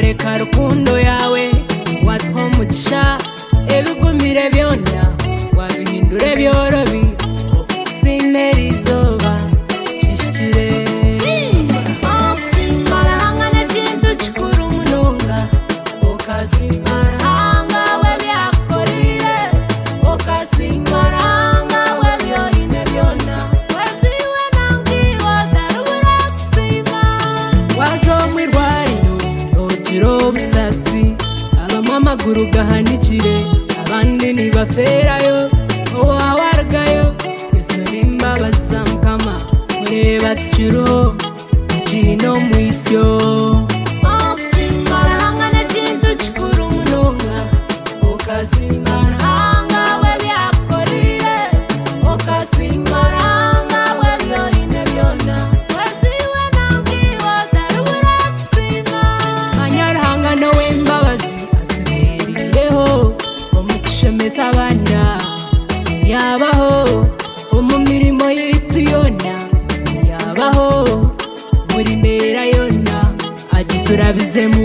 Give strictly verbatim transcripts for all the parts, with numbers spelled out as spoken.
twereka rukundo yawe watwo mugisha ebigumire byona wabihindure byorobi simera izuba shishikire oksimara hangana jintu chikuru munonga okasimara hanga we byakorire okasimara hanga we byoine byona weziwe nangiwo darubura kusima wazomwirwariro rogiro busasi abamamaguru gahanikire abandi nibaferayo owawargayo yesurimba basamkama mureba tukiro tukino mwisyo oksimara hangana jintu chikuru munonga okasimara hanga we byakorire okasimara hanga we byoine byona weziwe nangiwo darubura kusima manyara hanga nowe mbabazi atuberireho omukushemesa abana yabaho mu mirimo y'itiyona yabaho muri mbera yona agiturabizemu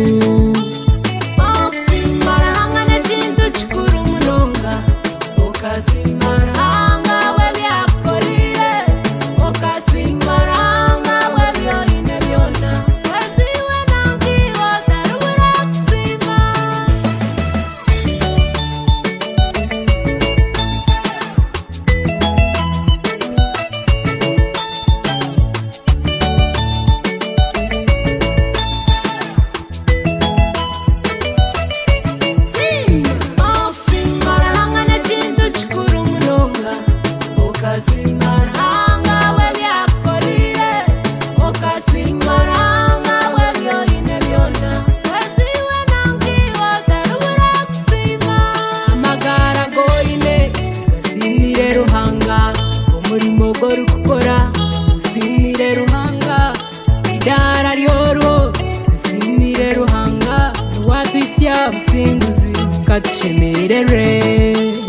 oksimara hangana jintu chikuru munonga okasimara hanga we byakorire okasimara hanga we byoine byona weziwe nangiwo darubura kusima oksimara hangana jintu chikuru munonga okasimara hanga we byakorire okasimara hanga we byoine byona weziwe nangiwo darubura kusima amagara goine gasimire ruhanga umurimo gori gukora usimire ruhanga idara ryoro usimire ruhanga watwisya businguzi katushemerere